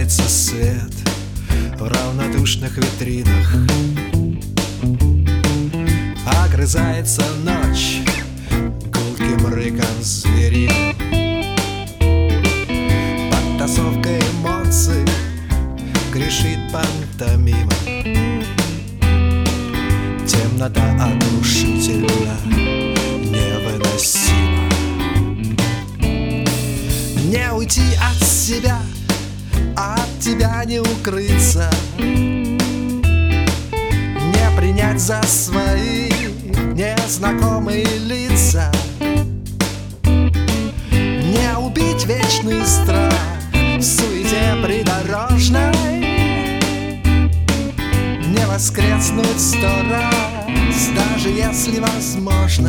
Отражается свет в равнодушных витринах, огрызается ночь гулким рыком звериным. Подтасовка эмоций грешит пантомима. Темнота оглушительно невыносима. Не уйти от себя, от тебя не укрыться, не принять за свои незнакомые лица, не убить вечный страх в суете придорожной, не воскреснуть 100 раз, даже если возможно.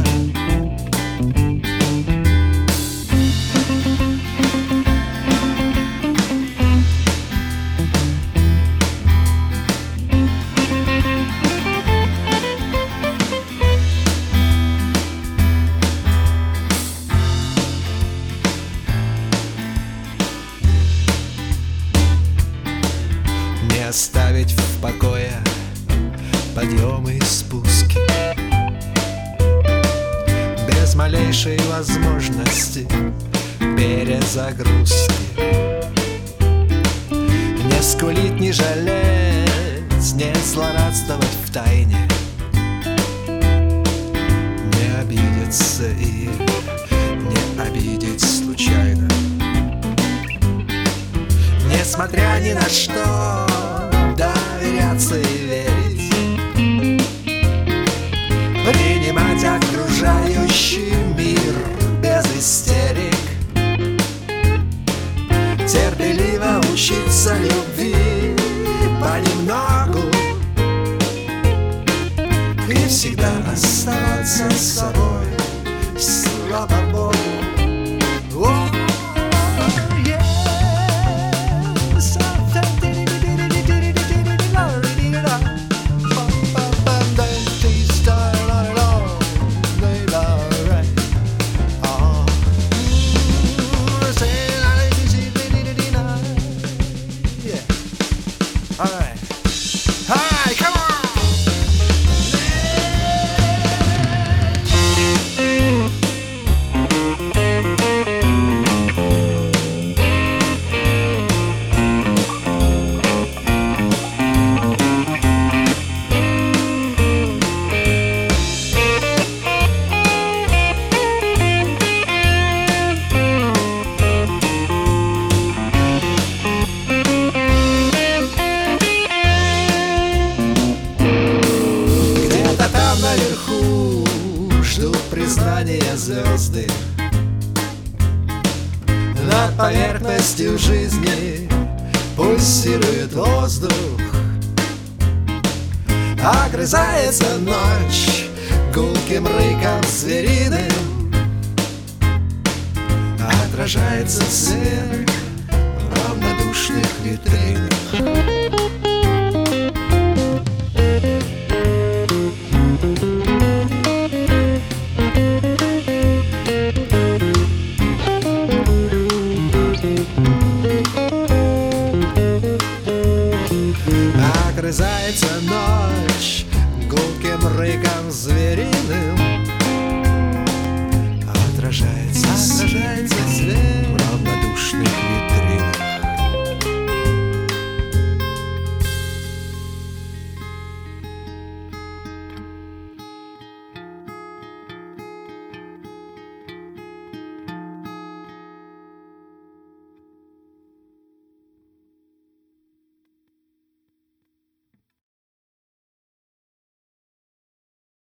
Не оставить в покое подъемы и спуски, без малейшей возможности перезагрузки. Не скулить, не жалеть, не злорадствовать в тайне, не обидеться и не обидеть случайно. Несмотря ни на что, доверяться и верить, принимать окружающий мир без истерик, терпеливо учиться любви понемногу и всегда оставаться собой, слава Богу. Alright. Alright, come on! Наверху ждут признания звезды, над поверхностью жизни пульсирует воздух, огрызается ночь гулким рыком звериным, отражается свет в равнодушных витринах. Огрызается ночь гулким рыком звериным, отражается